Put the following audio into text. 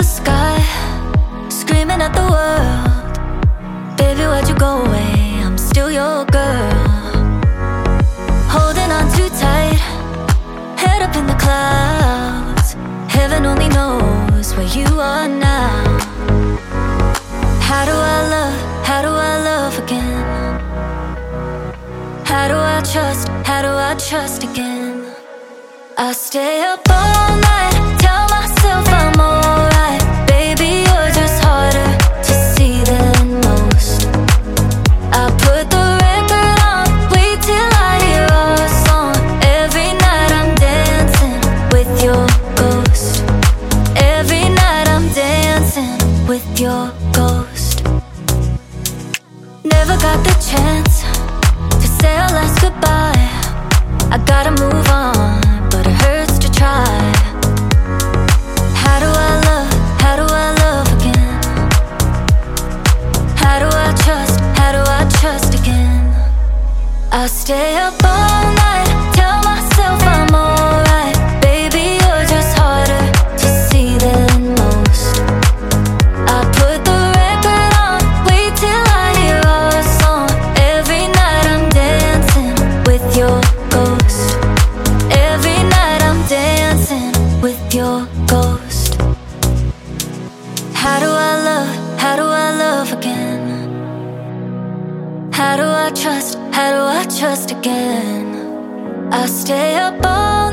the sky, screaming at the world. Baby, why'd you go away? I'm still your girl. Holding on too tight, head up in the clouds. Heaven only knows where you are now. How do I love? How do I love again? How do I trust? How do I trust again? I stay up all night, tell myself I'm alright. Baby, you're just harder to see than most. I put the record on, wait till I hear our song. Every night I'm dancing with your ghost. Every night I'm dancing with your ghost. Never got the chance to say our last goodbye. I gotta move on, but it hurts to try. How do I love? How do I love again? How do I trust? How do I trust again? I stay up all night, tell myself I'm alright. Baby, you're just harder to see than most. I put the record on, wait till I hear our song. Every night I'm dancing with your ghost. Every night I'm dancing with your ghost. How do I love? How do I love again? How do I trust? How do I trust again? I stay up all